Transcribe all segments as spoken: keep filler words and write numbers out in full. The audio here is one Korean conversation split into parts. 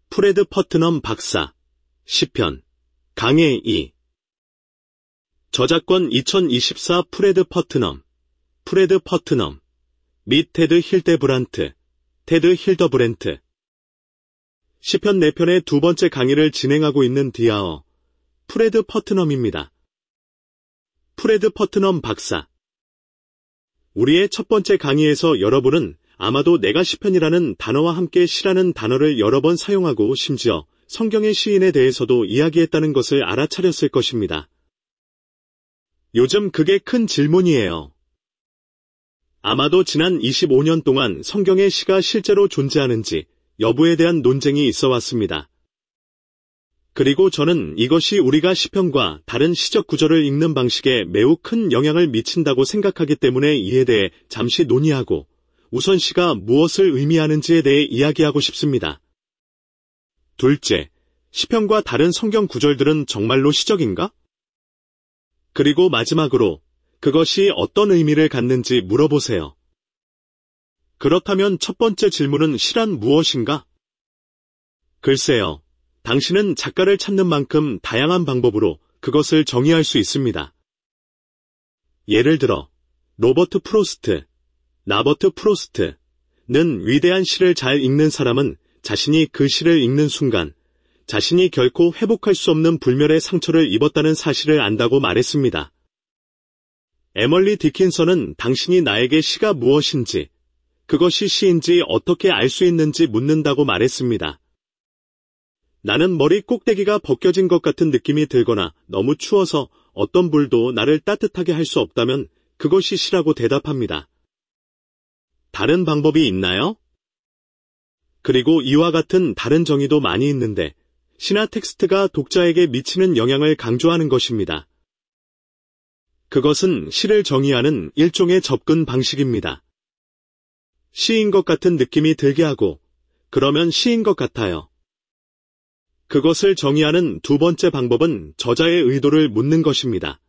프레드 퍼트넘 박사, 시편, 강해 이. 저작권 이천이십사 프레드 퍼트넘, 프레드 퍼트넘, 및 테드 힐데브란트, 테드 힐더브랜트. 시편 네 편의 두 번째 강의를 진행하고 있는 디아어, 프레드 퍼트넘입니다. 프레드 퍼트넘 박사. 우리의 첫 번째 강의에서 여러분은 아마도 내가 시편이라는 단어와 함께 시라는 단어를 여러 번 사용하고 심지어 성경의 시인에 대해서도 이야기했다는 것을 알아차렸을 것입니다. 요즘 그게 큰 질문이에요. 아마도 지난 이십오 년 동안 성경의 시가 실제로 존재하는지 여부에 대한 논쟁이 있어 왔습니다. 그리고 저는 이것이 우리가 시편과 다른 시적 구절을 읽는 방식에 매우 큰 영향을 미친다고 생각하기 때문에 이에 대해 잠시 논의하고 우선 시가 무엇을 의미하는지에 대해 이야기하고 싶습니다. 둘째, 시편과 다른 성경 구절들은 정말로 시적인가? 그리고 마지막으로 그것이 어떤 의미를 갖는지 물어보세요. 그렇다면 첫 번째 질문은 시란 무엇인가? 글쎄요, 당신은 작가를 찾는 만큼 다양한 방법으로 그것을 정의할 수 있습니다. 예를 들어, 로버트 프로스트, 나버트 프로스트는 위대한 시를 잘 읽는 사람은 자신이 그 시를 읽는 순간 자신이 결코 회복할 수 없는 불멸의 상처를 입었다는 사실을 안다고 말했습니다. 에멀리 디킨선은 당신이 나에게 시가 무엇인지, 그것이 시인지 어떻게 알 수 있는지 묻는다고 말했습니다. 나는 머리 꼭대기가 벗겨진 것 같은 느낌이 들거나 너무 추워서 어떤 불도 나를 따뜻하게 할 수 없다면 그것이 시라고 대답합니다. 다른 방법이 있나요? 그리고 이와 같은 다른 정의도 많이 있는데 시나 텍스트가 독자에게 미치는 영향을 강조하는 것입니다. 그것은 시를 정의하는 일종의 접근 방식입니다. 시인 것 같은 느낌이 들게 하고 그러면 시인 것 같아요. 그것을 정의하는 두 번째 방법은 저자의 의도를 묻는 것입니다.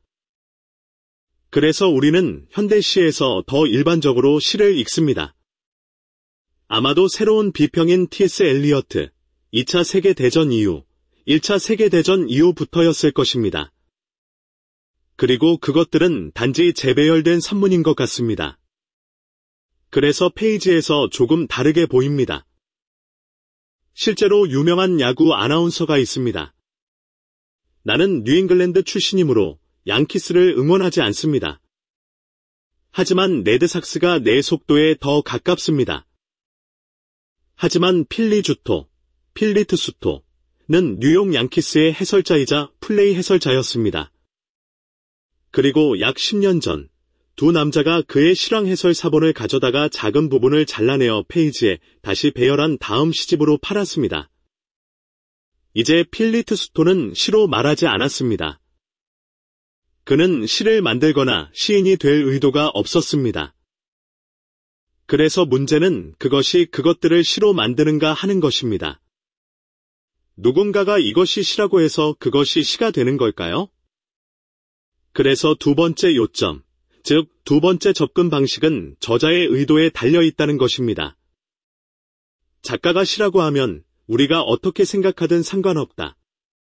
그래서 우리는 현대시에서 더 일반적으로 시를 읽습니다. 아마도 새로운 비평인 티 에스 엘리어트, 이 차 세계대전 이후, 일 차 세계대전 이후부터였을 것입니다. 그리고 그것들은 단지 재배열된 산문인 것 같습니다. 그래서 페이지에서 조금 다르게 보입니다. 실제로 유명한 야구 아나운서가 있습니다. 나는 뉴잉글랜드 출신이므로 양키스를 응원하지 않습니다. 하지만 레드삭스가 내 속도에 더 가깝습니다. 하지만 필리 주토, 필리트 수토는 뉴욕 양키스의 해설자이자 플레이 해설자였습니다. 그리고 약 십 년 전, 두 남자가 그의 실황 해설 사본을 가져다가 작은 부분을 잘라내어 페이지에 다시 배열한 다음 시집으로 팔았습니다. 이제 필리트 수토는 시로 말하지 않았습니다. 그는 시를 만들거나 시인이 될 의도가 없었습니다. 그래서 문제는 그것이 그것들을 시로 만드는가 하는 것입니다. 누군가가 이것이 시라고 해서 그것이 시가 되는 걸까요? 그래서 두 번째 요점, 즉 두 번째 접근 방식은 저자의 의도에 달려 있다는 것입니다. 작가가 시라고 하면 우리가 어떻게 생각하든 상관없다.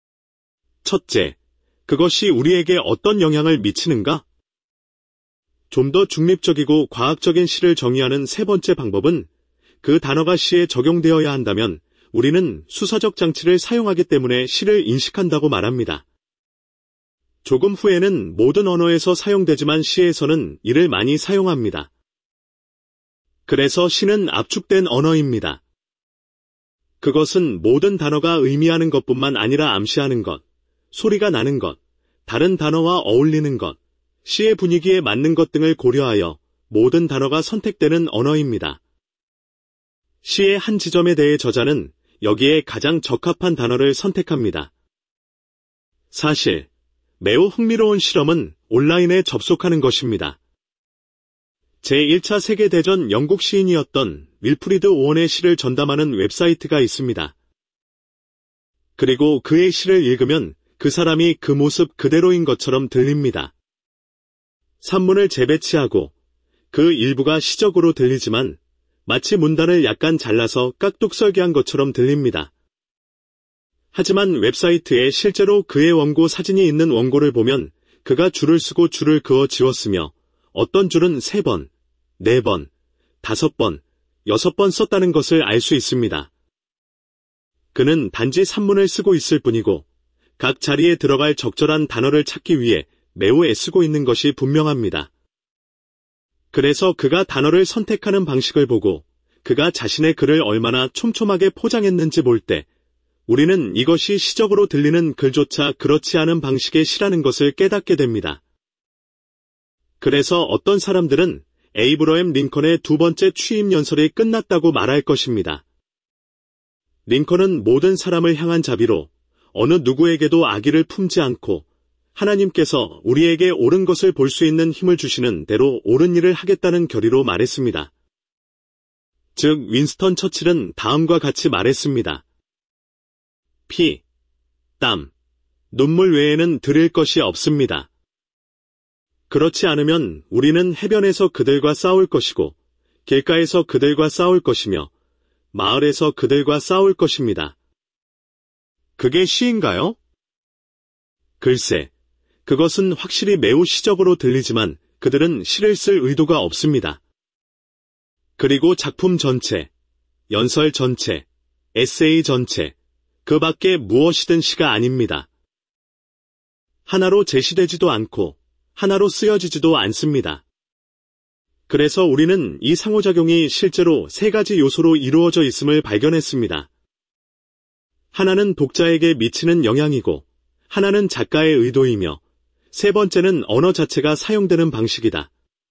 첫째, 그것이 우리에게 어떤 영향을 미치는가? 좀 더 중립적이고 과학적인 시를 정의하는 세 번째 방법은 그 단어가 시에 적용되어야 한다면 우리는 수사적 장치를 사용하기 때문에 시를 인식한다고 말합니다. 조금 후에는 모든 언어에서 사용되지만 시에서는 이를 많이 사용합니다. 그래서 시는 압축된 언어입니다. 그것은 모든 단어가 의미하는 것뿐만 아니라 암시하는 것, 소리가 나는 것, 다른 단어와 어울리는 것, 시의 분위기에 맞는 것 등을 고려하여 모든 단어가 선택되는 언어입니다. 시의 한 지점에 대해 저자는 여기에 가장 적합한 단어를 선택합니다. 사실, 매우 흥미로운 실험은 온라인에 접속하는 것입니다. 제일 차 세계대전 영국 시인이었던 윌프리드 오원의 시를 전담하는 웹사이트가 있습니다. 그리고 그의 시를 읽으면 그 사람이 그 모습 그대로인 것처럼 들립니다. 산문을 재배치하고 그 일부가 시적으로 들리지만 마치 문단을 약간 잘라서 깍둑 설계한 것처럼 들립니다. 하지만 웹사이트에 실제로 그의 원고 사진이 있는 원고를 보면 그가 줄을 쓰고 줄을 그어 지웠으며 어떤 줄은 세 번, 네 번, 다섯 번, 여섯 번 썼다는 것을 알 수 있습니다. 그는 단지 산문을 쓰고 있을 뿐이고 각 자리에 들어갈 적절한 단어를 찾기 위해 매우 애쓰고 있는 것이 분명합니다. 그래서 그가 단어를 선택하는 방식을 보고 그가 자신의 글을 얼마나 촘촘하게 포장했는지 볼 때 우리는 이것이 시적으로 들리는 글조차 그렇지 않은 방식의 시라는 것을 깨닫게 됩니다. 그래서 어떤 사람들은 에이브러햄 링컨의 두 번째 취임 연설이 끝났다고 말할 것입니다. 링컨은 모든 사람을 향한 자비로 어느 누구에게도 악의를 품지 않고 하나님께서 우리에게 옳은 것을 볼 수 있는 힘을 주시는 대로 옳은 일을 하겠다는 결의로 말했습니다. 즉 윈스턴 처칠은 다음과 같이 말했습니다. 피, 땀, 눈물 외에는 드릴 것이 없습니다. 그렇지 않으면 우리는 해변에서 그들과 싸울 것이고 길가에서 그들과 싸울 것이며 마을에서 그들과 싸울 것입니다. 그게 시인가요? 글쎄, 그것은 확실히 매우 시적으로 들리지만 그들은 시를 쓸 의도가 없습니다. 그리고 작품 전체, 연설 전체, 에세이 전체, 그 밖에 무엇이든 시가 아닙니다. 하나로 제시되지도 않고 하나로 쓰여지지도 않습니다. 그래서 우리는 이 상호작용이 실제로 세 가지 요소로 이루어져 있음을 발견했습니다. 하나는 독자에게 미치는 영향이고, 하나는 작가의 의도이며, 세 번째는 언어 자체가 사용되는 방식이다.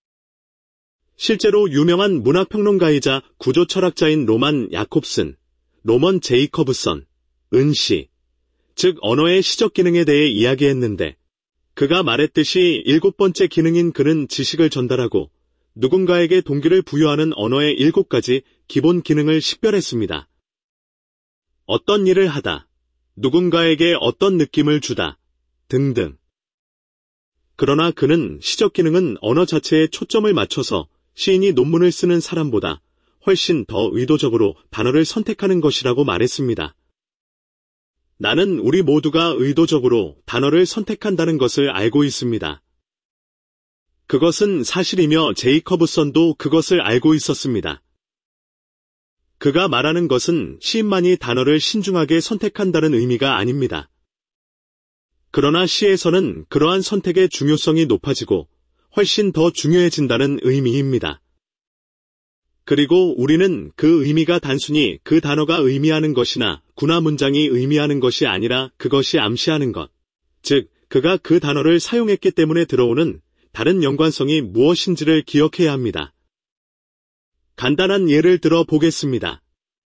실제로 유명한 문학평론가이자 구조철학자인 로만 야콥슨, 로먼 제이커브선, 은시, 즉 언어의 시적 기능에 대해 이야기했는데 그가 말했듯이 일곱 번째 기능인 그는 지식을 전달하고 누군가에게 동기를 부여하는 언어의 일곱 가지 기본 기능을 식별했습니다. 어떤 일을 하다, 누군가에게 어떤 느낌을 주다, 등등. 그러나 그는 시적 기능은 언어 자체에 초점을 맞춰서 시인이 논문을 쓰는 사람보다 훨씬 더 의도적으로 단어를 선택하는 것이라고 말했습니다. 나는 우리 모두가 의도적으로 단어를 선택한다는 것을 알고 있습니다. 그것은 사실이며 제이커브선도 그것을 알고 있었습니다. 그가 말하는 것은 시인만이 단어를 신중하게 선택한다는 의미가 아닙니다. 그러나 시에서는 그러한 선택의 중요성이 높아지고 훨씬 더 중요해진다는 의미입니다. 그리고 우리는 그 의미가 단순히 그 단어가 의미하는 것이나 군화 문장이 의미하는 것이 아니라 그것이 암시하는 것, 즉 그가 그 단어를 사용했기 때문에 들어오는 다른 연관성이 무엇인지를 기억해야 합니다. 간단한 예를 들어 보겠습니다.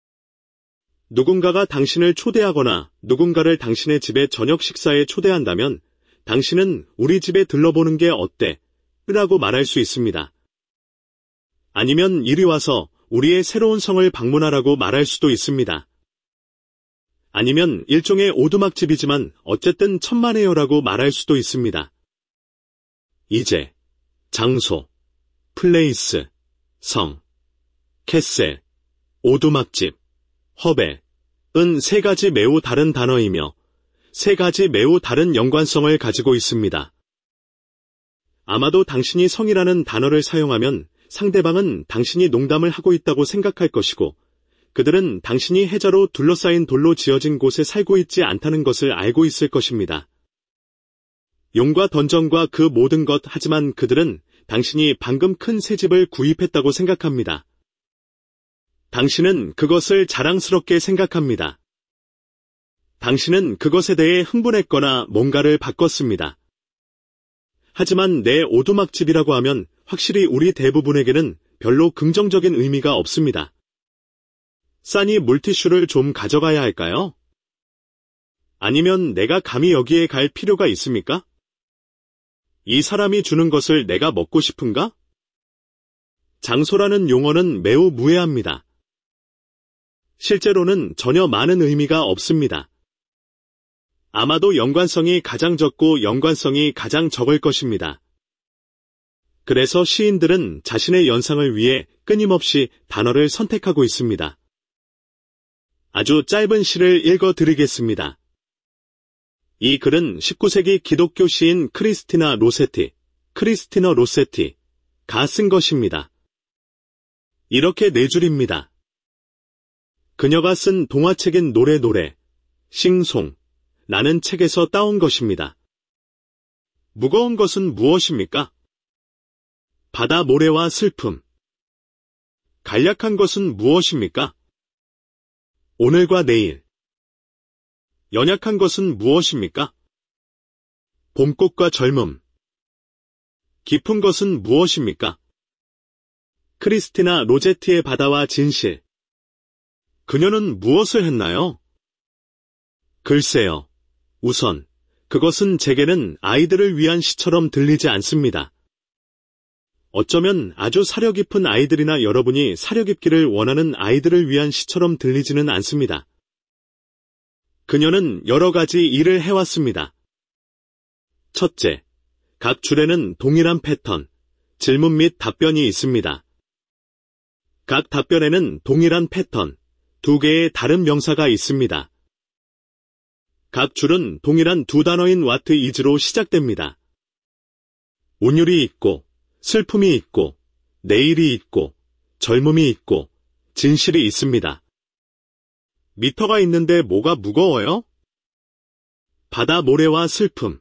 누군가가 당신을 초대하거나 누군가를 당신의 집에 저녁 식사에 초대한다면 당신은 우리 집에 들러보는 게 어때? 라고 말할 수 있습니다. 아니면 이리 와서 우리의 새로운 성을 방문하라고 말할 수도 있습니다. 아니면 일종의 오두막집이지만 어쨌든 천만에요라고 말할 수도 있습니다. 이제, 장소, 플레이스, 성, 캐슬, 오두막집, 허베은 세 가지 매우 다른 단어이며 세 가지 매우 다른 연관성을 가지고 있습니다. 아마도 당신이 성이라는 단어를 사용하면 상대방은 당신이 농담을 하고 있다고 생각할 것이고 그들은 당신이 해자로 둘러싸인 돌로 지어진 곳에 살고 있지 않다는 것을 알고 있을 것입니다. 용과 던전과 그 모든 것 하지만 그들은 당신이 방금 큰 새 집을 구입했다고 생각합니다. 당신은 그것을 자랑스럽게 생각합니다. 당신은 그것에 대해 흥분했거나 뭔가를 바꿨습니다. 하지만 내 오두막집이라고 하면 확실히 우리 대부분에게는 별로 긍정적인 의미가 없습니다. 싸니 물티슈를 좀 가져가야 할까요? 아니면 내가 감히 여기에 갈 필요가 있습니까? 이 사람이 주는 것을 내가 먹고 싶은가? 장소라는 용어는 매우 무해합니다. 실제로는 전혀 많은 의미가 없습니다. 아마도 연관성이 가장 적고 연관성이 가장 적을 것입니다. 그래서 시인들은 자신의 연상을 위해 끊임없이 단어를 선택하고 있습니다. 아주 짧은 시를 읽어드리겠습니다. 이 글은 십구 세기 기독교 시인 크리스티나 로세티, 크리스티너 로세티가 쓴 것입니다. 이렇게 네 줄입니다. 그녀가 쓴 동화책인 노래 노래, 싱송, 라는 책에서 따온 것입니다. 무거운 것은 무엇입니까? 바다 모래와 슬픔. 간략한 것은 무엇입니까? 오늘과 내일. 연약한 것은 무엇입니까? 봄꽃과 젊음. 깊은 것은 무엇입니까? 크리스티나 로제티의 바다와 진실. 그녀는 무엇을 했나요? 글쎄요. 우선 그것은 제게는 아이들을 위한 시처럼 들리지 않습니다. 어쩌면 아주 사려 깊은 아이들이나 여러분이 사려 깊기를 원하는 아이들을 위한 시처럼 들리지는 않습니다. 그녀는 여러 가지 일을 해왔습니다. 첫째, 각 줄에는 동일한 패턴, 질문 및 답변이 있습니다. 각 답변에는 동일한 패턴, 두 개의 다른 명사가 있습니다. 각 줄은 동일한 두 단어인 what is로 시작됩니다. 운율이 있고, 슬픔이 있고, 내일이 있고, 젊음이 있고, 진실이 있습니다. 미터가 있는데 뭐가 무거워요? 바다 모래와 슬픔.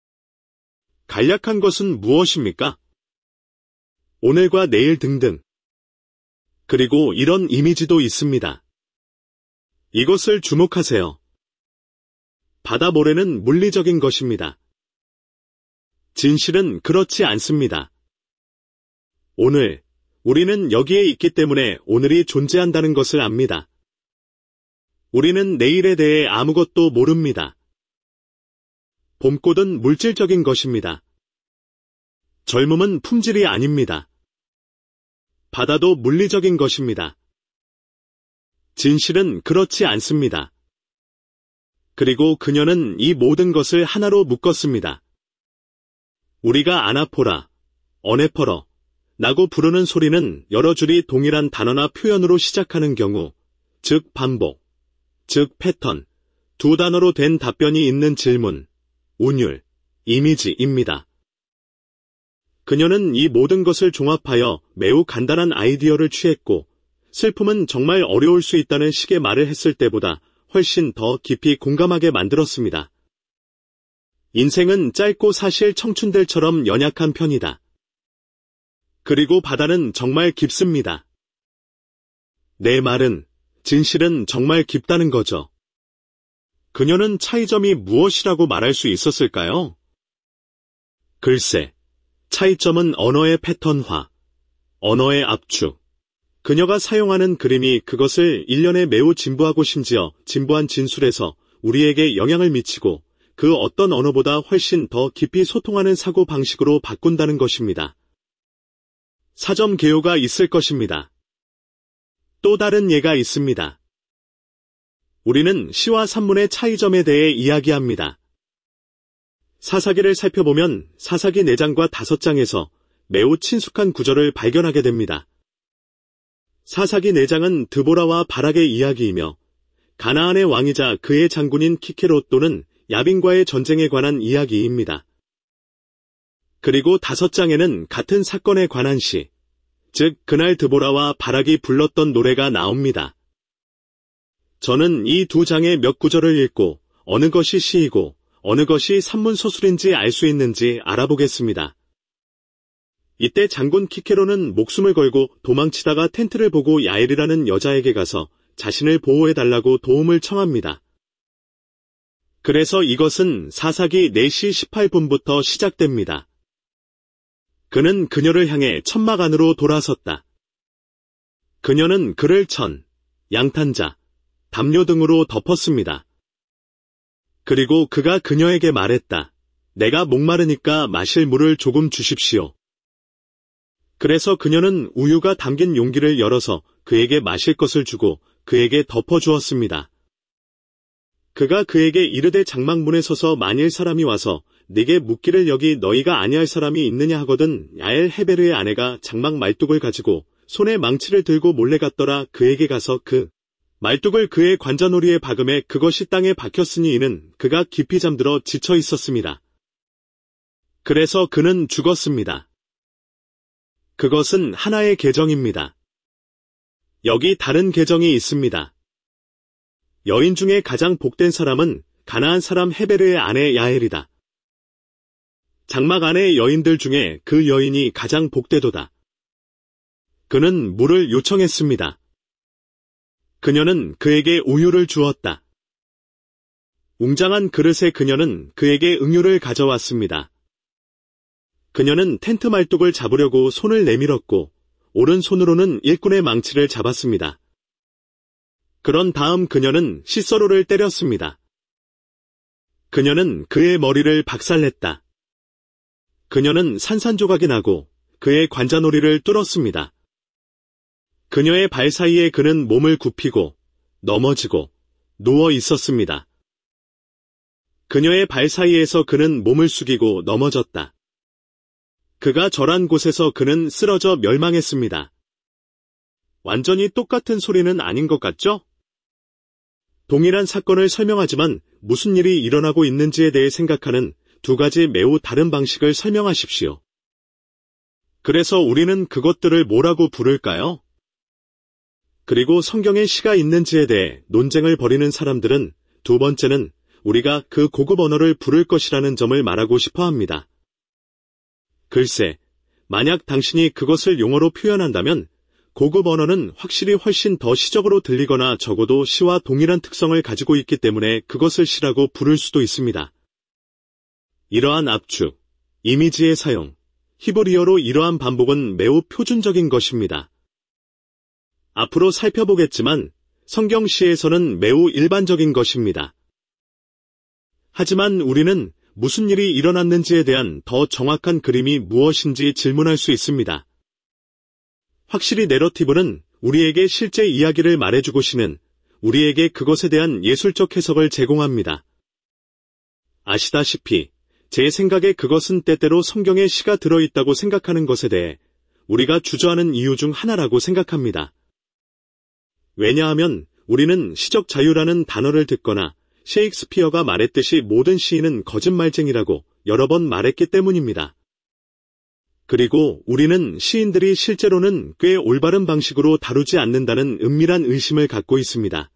간략한 것은 무엇입니까? 오늘과 내일 등등. 그리고 이런 이미지도 있습니다. 이것을 주목하세요. 바다 모래는 물리적인 것입니다. 진실은 그렇지 않습니다. 오늘, 우리는 여기에 있기 때문에 오늘이 존재한다는 것을 압니다. 우리는 내일에 대해 아무것도 모릅니다. 봄꽃은 물질적인 것입니다. 젊음은 품질이 아닙니다. 바다도 물리적인 것입니다. 진실은 그렇지 않습니다. 그리고 그녀는 이 모든 것을 하나로 묶었습니다. 우리가 아나포라, 어네퍼러, 라고 부르는 소리는 여러 줄이 동일한 단어나 표현으로 시작하는 경우, 즉 반복, 즉 패턴, 두 단어로 된 답변이 있는 질문, 운율, 이미지입니다. 그녀는 이 모든 것을 종합하여 매우 간단한 아이디어를 취했고, 슬픔은 정말 어려울 수 있다는 식의 말을 했을 때보다 훨씬 더 깊이 공감하게 만들었습니다. 인생은 짧고 사실 청춘들처럼 연약한 편이다. 그리고 바다는 정말 깊습니다. 내 말은, 진실은 정말 깊다는 거죠. 그녀는 차이점이 무엇이라고 말할 수 있었을까요? 글쎄, 차이점은 언어의 패턴화, 언어의 압축. 그녀가 사용하는 그림이 그것을 일련의 매우 진부하고 심지어 진부한 진술에서 우리에게 영향을 미치고 그 어떤 언어보다 훨씬 더 깊이 소통하는 사고 방식으로 바꾼다는 것입니다. 사점 개요가 있을 것입니다. 또 다른 예가 있습니다. 우리는 시와 산문의 차이점에 대해 이야기합니다. 사사기를 살펴보면 사사기 네 장과 다섯 장에서 매우 친숙한 구절을 발견하게 됩니다. 사사기 네 장은 드보라와 바락의 이야기이며 가나안의 왕이자 그의 장군인 키케로 또는 야빈과의 전쟁에 관한 이야기입니다. 그리고 다섯 장에는 같은 사건에 관한 시, 즉 그날 드보라와 바락이 불렀던 노래가 나옵니다. 저는 이 두 장의 몇 구절을 읽고 어느 것이 시이고 어느 것이 산문서술인지 알 수 있는지 알아보겠습니다. 이때 장군 키케로는 목숨을 걸고 도망치다가 텐트를 보고 야엘이라는 여자에게 가서 자신을 보호해달라고 도움을 청합니다. 그래서 이것은 사사기 네 시 십팔 분부터 시작됩니다. 그는 그녀를 향해 천막 안으로 돌아섰다. 그녀는 그를 천, 양탄자, 담요 등으로 덮었습니다. 그리고 그가 그녀에게 말했다. 내가 목마르니까 마실 물을 조금 주십시오. 그래서 그녀는 우유가 담긴 용기를 열어서 그에게 마실 것을 주고 그에게 덮어주었습니다. 그가 그에게 이르되 장막문에 서서 만일 사람이 와서 네게 묻기를 여기 너희가 아니할 사람이 있느냐 하거든 야엘 헤베르의 아내가 장막 말뚝을 가지고 손에 망치를 들고 몰래 갔더라. 그에게 가서 그 말뚝을 그의 관자놀이에 박음에 그것이 땅에 박혔으니 이는 그가 깊이 잠들어 지쳐 있었습니다. 그래서 그는 죽었습니다. 그것은 하나의 계정입니다. 여기 다른 계정이 있습니다. 여인 중에 가장 복된 사람은 가나안 사람 헤베르의 아내 야엘이다. 장막 안의 여인들 중에 그 여인이 가장 복되도다. 그는 물을 요청했습니다. 그녀는 그에게 우유를 주었다. 웅장한 그릇에 그녀는 그에게 응유를 가져왔습니다. 그녀는 텐트 말뚝을 잡으려고 손을 내밀었고 오른손으로는 일꾼의 망치를 잡았습니다. 그런 다음 그녀는 시서로를 때렸습니다. 그녀는 그의 머리를 박살냈다. 그녀는 산산조각이 나고 그의 관자놀이를 뚫었습니다. 그녀의 발 사이에 그는 몸을 굽히고 넘어지고 누워 있었습니다. 그녀의 발 사이에서 그는 몸을 숙이고 넘어졌다. 그가 절한 곳에서 그는 쓰러져 멸망했습니다. 완전히 똑같은 소리는 아닌 것 같죠? 동일한 사건을 설명하지만 무슨 일이 일어나고 있는지에 대해 생각하는 두 가지 매우 다른 방식을 설명하십시오. 그래서 우리는 그것들을 뭐라고 부를까요? 그리고 성경에 시가 있는지에 대해 논쟁을 벌이는 사람들은 두 번째는 우리가 그 고급 언어를 부를 것이라는 점을 말하고 싶어 합니다. 글쎄, 만약 당신이 그것을 용어로 표현한다면 고급 언어는 확실히 훨씬 더 시적으로 들리거나 적어도 시와 동일한 특성을 가지고 있기 때문에 그것을 시라고 부를 수도 있습니다. 이러한 압축, 이미지의 사용, 히브리어로 이러한 반복은 매우 표준적인 것입니다. 앞으로 살펴보겠지만 성경 시에서는 매우 일반적인 것입니다. 하지만 우리는 무슨 일이 일어났는지에 대한 더 정확한 그림이 무엇인지 질문할 수 있습니다. 확실히 내러티브는 우리에게 실제 이야기를 말해주고 시는 우리에게 그것에 대한 예술적 해석을 제공합니다. 아시다시피 제 생각에 그것은 때때로 성경에 시가 들어있다고 생각하는 것에 대해 우리가 주저하는 이유 중 하나라고 생각합니다. 왜냐하면 우리는 시적 자유라는 단어를 듣거나 셰익스피어가 말했듯이 모든 시인은 거짓말쟁이라고 여러 번 말했기 때문입니다. 그리고 우리는 시인들이 실제로는 꽤 올바른 방식으로 다루지 않는다는 은밀한 의심을 갖고 있습니다.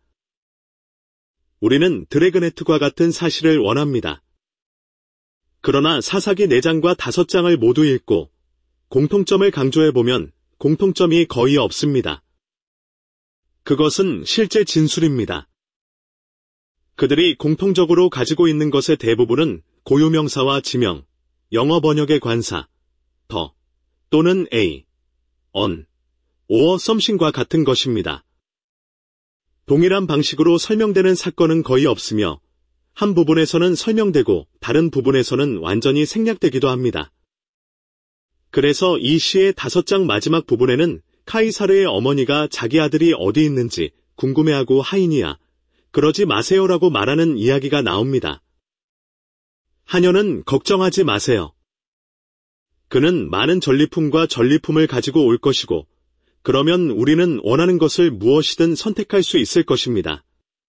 우리는 드래그네트과 같은 사실을 원합니다. 그러나 사사기 네 장과 다섯 장을 모두 읽고 공통점을 강조해보면 공통점이 거의 없습니다. 그것은 실제 진술입니다. 그들이 공통적으로 가지고 있는 것의 대부분은 고유명사와 지명, 영어 번역의 관사, 더, 또는 a, on, or something과 같은 것입니다. 동일한 방식으로 설명되는 사건은 거의 없으며 한 부분에서는 설명되고 다른 부분에서는 완전히 생략되기도 합니다. 그래서 이 시의 다섯 장 마지막 부분에는 카이사르의 어머니가 자기 아들이 어디 있는지 궁금해하고 하이니야, 그러지 마세요라고 말하는 이야기가 나옵니다. 하녀는 걱정하지 마세요. 그는 많은 전리품과 전리품을 가지고 올 것이고, 그러면 우리는 원하는 것을 무엇이든 선택할 수 있을 것입니다.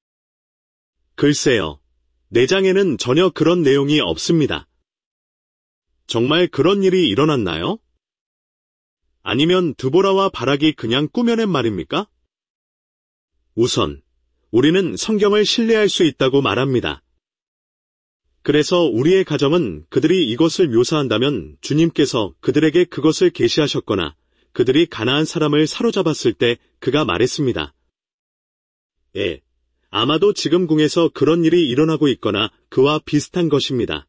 글쎄요, 네 장에는 전혀 그런 내용이 없습니다. 정말 그런 일이 일어났나요? 아니면 드보라와 바락이 그냥 꾸며낸 말입니까? 우선, 우리는 성경을 신뢰할 수 있다고 말합니다. 그래서 우리의 가정은 그들이 이것을 묘사한다면 주님께서 그들에게 그것을 계시하셨거나 그들이 가나안 사람을 사로잡았을 때 그가 말했습니다. 예, 아마도 지금 궁에서 그런 일이 일어나고 있거나 그와 비슷한 것입니다.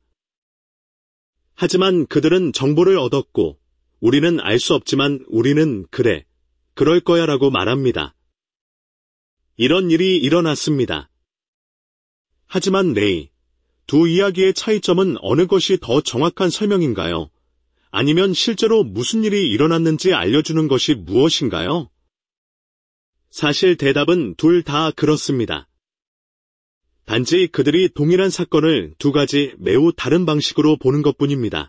하지만 그들은 정보를 얻었고 우리는 알 수 없지만 우리는 그래, 그럴 거야 라고 말합니다. 이런 일이 일어났습니다. 하지만 레이, 두 이야기의 차이점은 어느 것이 더 정확한 설명인가요? 아니면 실제로 무슨 일이 일어났는지 알려주는 것이 무엇인가요? 사실 대답은 둘 다 그렇습니다. 단지 그들이 동일한 사건을 두 가지 매우 다른 방식으로 보는 것뿐입니다.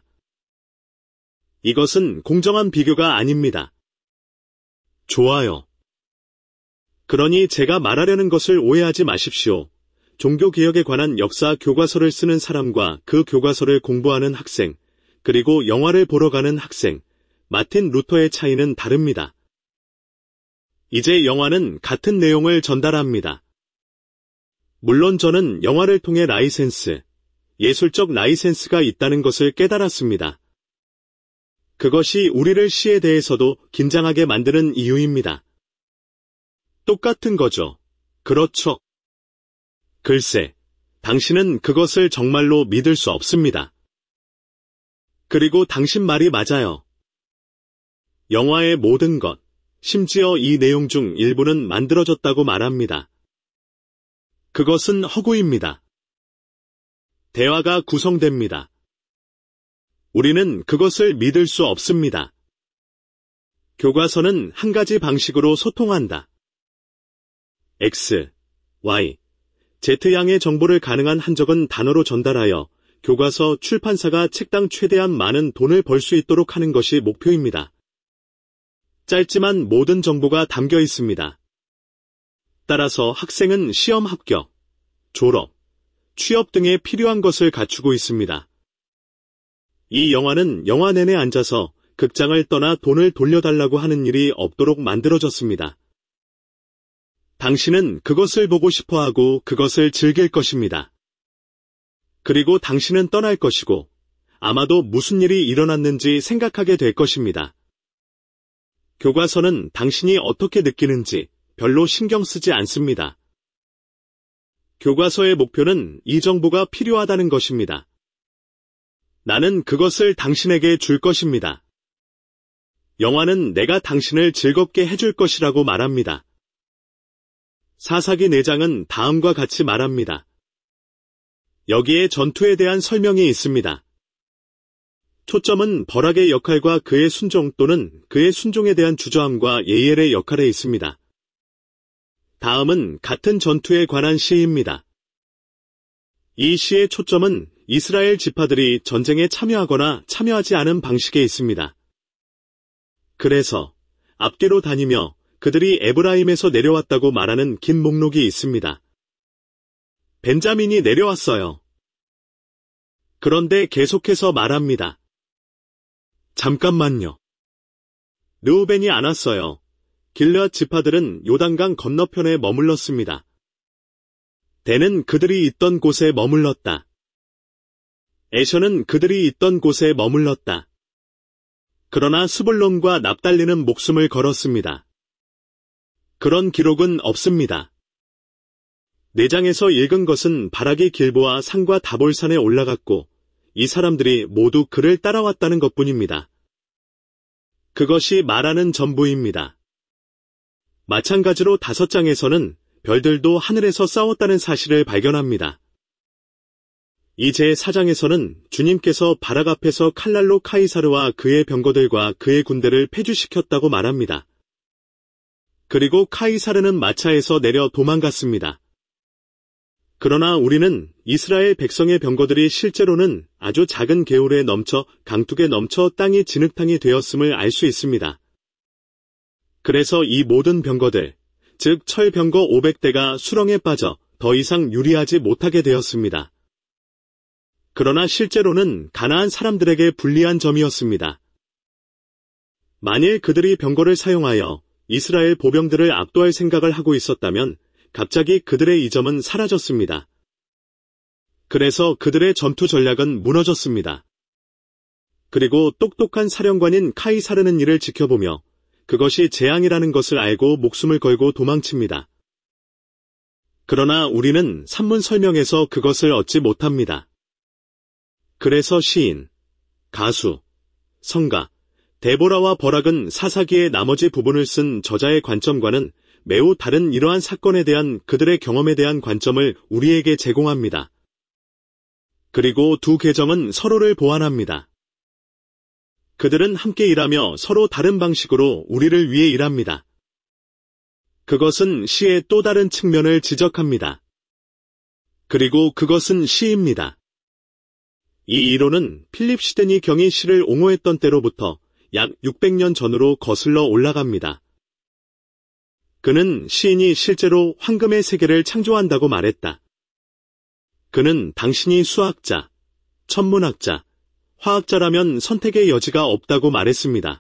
이것은 공정한 비교가 아닙니다. 좋아요. 그러니 제가 말하려는 것을 오해하지 마십시오. 종교개혁에 관한 역사 교과서를 쓰는 사람과 그 교과서를 공부하는 학생, 그리고 영화를 보러 가는 학생, 마틴 루터의 차이는 다릅니다. 이제 영화는 같은 내용을 전달합니다. 물론 저는 영화를 통해 라이센스, 예술적 라이센스가 있다는 것을 깨달았습니다. 그것이 우리를 시에 대해서도 긴장하게 만드는 이유입니다. 똑같은 거죠. 그렇죠. 글쎄, 당신은 그것을 정말로 믿을 수 없습니다. 그리고 당신 말이 맞아요. 영화의 모든 것, 심지어 이 내용 중 일부는 만들어졌다고 말합니다. 그것은 허구입니다. 대화가 구성됩니다. 우리는 그것을 믿을 수 없습니다. 교과서는 한 가지 방식으로 소통한다. X, Y, Z양의 정보를 가능한 한적은 단어로 전달하여 교과서 출판사가 책당 최대한 많은 돈을 벌 수 있도록 하는 것이 목표입니다. 짧지만 모든 정보가 담겨 있습니다. 따라서 학생은 시험 합격, 졸업, 취업 등에 필요한 것을 갖추고 있습니다. 이 영화는 영화 내내 앉아서 극장을 떠나 돈을 돌려달라고 하는 일이 없도록 만들어졌습니다. 당신은 그것을 보고 싶어하고 그것을 즐길 것입니다. 그리고 당신은 떠날 것이고 아마도 무슨 일이 일어났는지 생각하게 될 것입니다. 교과서는 당신이 어떻게 느끼는지 별로 신경 쓰지 않습니다. 교과서의 목표는 이 정보가 필요하다는 것입니다. 나는 그것을 당신에게 줄 것입니다. 영화는 내가 당신을 즐겁게 해줄 것이라고 말합니다. 사사기 네 장은 다음과 같이 말합니다. 여기에 전투에 대한 설명이 있습니다. 초점은 버락의 역할과 그의 순종 또는 그의 순종에 대한 주저함과 예엘의 역할에 있습니다. 다음은 같은 전투에 관한 시입니다. 이 시의 초점은 이스라엘 지파들이 전쟁에 참여하거나 참여하지 않은 방식에 있습니다. 그래서 앞뒤로 다니며 그들이 에브라임에서 내려왔다고 말하는 긴 목록이 있습니다. 벤자민이 내려왔어요. 그런데 계속해서 말합니다. 잠깐만요. 르우벤이 안 왔어요. 길르앗 지파들은 요단강 건너편에 머물렀습니다. 대는 그들이 있던 곳에 머물렀다. 에셔는 그들이 있던 곳에 머물렀다. 그러나 스불론과 납달리는 목숨을 걸었습니다. 그런 기록은 없습니다. 네 장에서 읽은 것은 바락이 길보아 산과 다볼산에 올라갔고 이 사람들이 모두 그를 따라왔다는 것뿐입니다. 그것이 말하는 전부입니다. 마찬가지로 다섯 장에서는 별들도 하늘에서 싸웠다는 사실을 발견합니다. 이 제사 장에서는 주님께서 바락 앞에서 칼날로 카이사르와 그의 병거들과 그의 군대를 폐주시켰다고 말합니다. 그리고 카이사르는 마차에서 내려 도망갔습니다. 그러나 우리는 이스라엘 백성의 병거들이 실제로는 아주 작은 개울에 넘쳐 강둑에 넘쳐 땅이 진흙탕이 되었음을 알 수 있습니다. 그래서 이 모든 병거들, 즉 철병거 오백 대가 수렁에 빠져 더 이상 유리하지 못하게 되었습니다. 그러나 실제로는 가나안 사람들에게 불리한 점이었습니다. 만일 그들이 병거를 사용하여 이스라엘 보병들을 압도할 생각을 하고 있었다면 갑자기 그들의 이 점은 사라졌습니다. 그래서 그들의 전투 전략은 무너졌습니다. 그리고 똑똑한 사령관인 카이사르는 이를 지켜보며 그것이 재앙이라는 것을 알고 목숨을 걸고 도망칩니다. 그러나 우리는 산문 설명에서 그것을 얻지 못합니다. 그래서 시인, 가수, 성가, 데보라와 버락은 사사기의 나머지 부분을 쓴 저자의 관점과는 매우 다른 이러한 사건에 대한 그들의 경험에 대한 관점을 우리에게 제공합니다. 그리고 두 계정은 서로를 보완합니다. 그들은 함께 일하며 서로 다른 방식으로 우리를 위해 일합니다. 그것은 시의 또 다른 측면을 지적합니다. 그리고 그것은 시입니다. 이 이론은 필립 시드니 경이 시를 옹호했던 때로부터 약 육백 년 전으로 거슬러 올라갑니다. 그는 시인이 실제로 황금의 세계를 창조한다고 말했다. 그는 당신이 수학자, 천문학자, 화학자라면 선택의 여지가 없다고 말했습니다.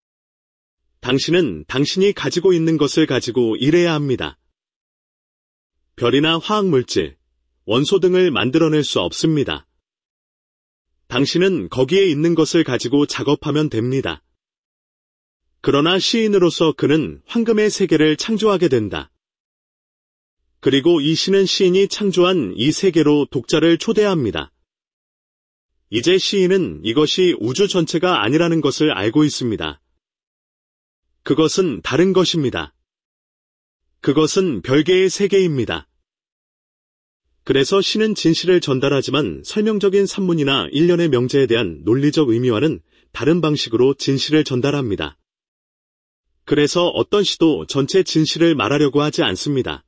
당신은 당신이 가지고 있는 것을 가지고 일해야 합니다. 별이나 화학물질, 원소 등을 만들어낼 수 없습니다. 당신은 거기에 있는 것을 가지고 작업하면 됩니다. 그러나 시인으로서 그는 황금의 세계를 창조하게 된다. 그리고 이 시는 시인이 창조한 이 세계로 독자를 초대합니다. 이제 시인은 이것이 우주 전체가 아니라는 것을 알고 있습니다. 그것은 다른 것입니다. 그것은 별개의 세계입니다. 그래서 시는 진실을 전달하지만 설명적인 산문이나 일련의 명제에 대한 논리적 의미와는 다른 방식으로 진실을 전달합니다. 그래서 어떤 시도 전체 진실을 말하려고 하지 않습니다.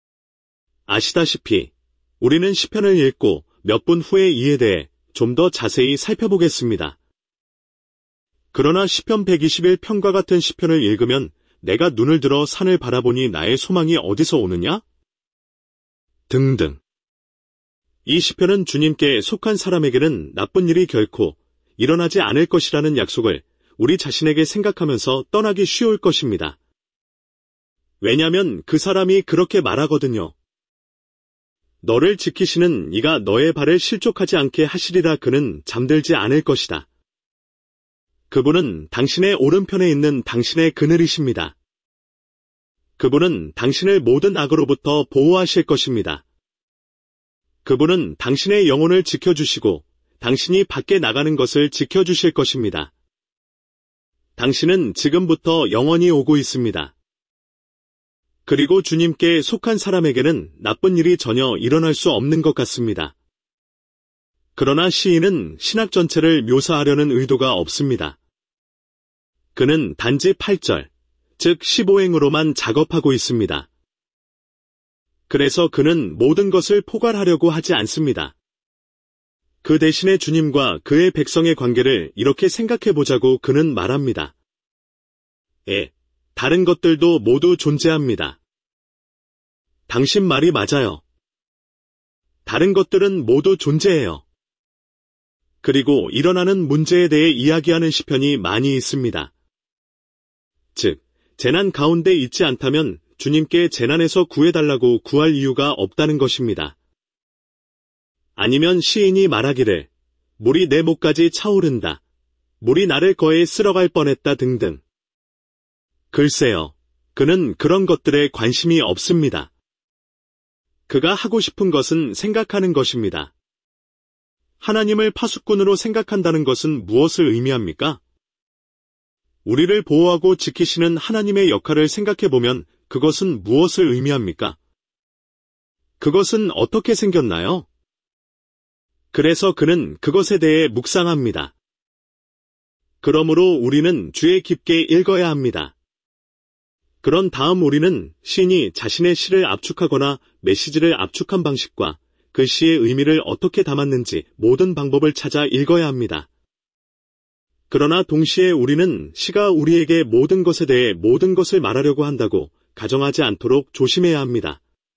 아시다시피 우리는 시편을 읽고 몇 분 후에 이에 대해 좀 더 자세히 살펴보겠습니다. 그러나 시편 백이십일 편과 같은 시편을 읽으면 내가 눈을 들어 산을 바라보니 나의 소망이 어디서 오느냐? 등등. 이 시편은 주님께 속한 사람에게는 나쁜 일이 결코 일어나지 않을 것이라는 약속을 우리 자신에게 생각하면서 떠나기 쉬울 것입니다. 왜냐하면 그 사람이 그렇게 말하거든요. 너를 지키시는 이가 너의 발을 실족하지 않게 하시리라. 그는 잠들지 않을 것이다. 그분은 당신의 오른편에 있는 당신의 그늘이십니다. 그분은 당신을 모든 악으로부터 보호하실 것입니다. 그분은 당신의 영혼을 지켜주시고 당신이 밖에 나가는 것을 지켜주실 것입니다. 당신은 지금부터 영원히 오고 있습니다. 그리고 주님께 속한 사람에게는 나쁜 일이 전혀 일어날 수 없는 것 같습니다. 그러나 시인은 신학 전체를 묘사하려는 의도가 없습니다. 그는 단지 팔 절, 즉 십오행으로만 작업하고 있습니다. 그래서 그는 모든 것을 포괄하려고 하지 않습니다. 그 대신에 주님과 그의 백성의 관계를 이렇게 생각해보자고 그는 말합니다. 예, 다른 것들도 모두 존재합니다. 당신 말이 맞아요. 다른 것들은 모두 존재해요. 그리고 일어나는 문제에 대해 이야기하는 시편이 많이 있습니다. 즉, 재난 가운데 있지 않다면 주님께 재난에서 구해달라고 구할 이유가 없다는 것입니다. 아니면 시인이 말하기를 물이 내 목까지 차오른다, 물이 나를 거에 쓸어갈 뻔했다 등등. 글쎄요, 그는 그런 것들에 관심이 없습니다. 그가 하고 싶은 것은 생각하는 것입니다. 하나님을 파수꾼으로 생각한다는 것은 무엇을 의미합니까? 우리를 보호하고 지키시는 하나님의 역할을 생각해보면 그것은 무엇을 의미합니까? 그것은 어떻게 생겼나요? 그래서 그는 그것에 대해 묵상합니다. 그러므로 우리는 주의 깊게 읽어야 합니다. 그런 다음 우리는 시인이 자신의 시를 압축하거나 메시지를 압축한 방식과 그 시의 의미를 어떻게 담았는지 모든 방법을 찾아 읽어야 합니다. 그러나 동시에 우리는 시가 우리에게 모든 것에 대해 모든 것을 말하려고 한다고 가정하지 않도록 조심해야 합니다.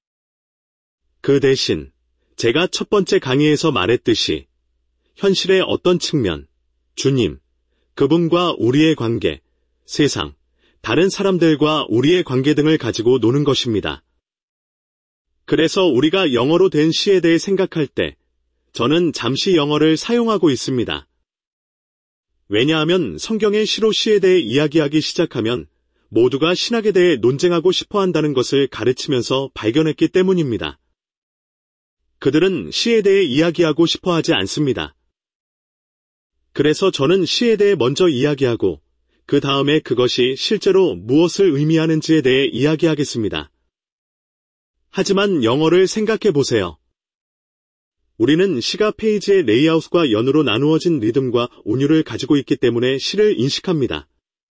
그 대신 제가 첫 번째 강의에서 말했듯이 현실의 어떤 측면, 주님, 그분과 우리의 관계, 세상, 다른 사람들과 우리의 관계 등을 가지고 노는 것입니다. 그래서 우리가 영어로 된 시에 대해 생각할 때 저는 잠시 영어를 사용하고 있습니다. 왜냐하면 성경의 시로 시에 대해 이야기하기 시작하면 모두가 신학에 대해 논쟁하고 싶어 한다는 것을 가르치면서 발견했기 때문입니다. 그들은 시에 대해 이야기하고 싶어 하지 않습니다. 그래서 저는 시에 대해 먼저 이야기하고 그 다음에 그것이 실제로 무엇을 의미하는지에 대해 이야기하겠습니다. 하지만 영어를 생각해 보세요. 우리는 시가 페이지의 레이아웃과 연으로 나누어진 리듬과 온유를 가지고 있기 때문에 시를 인식합니다.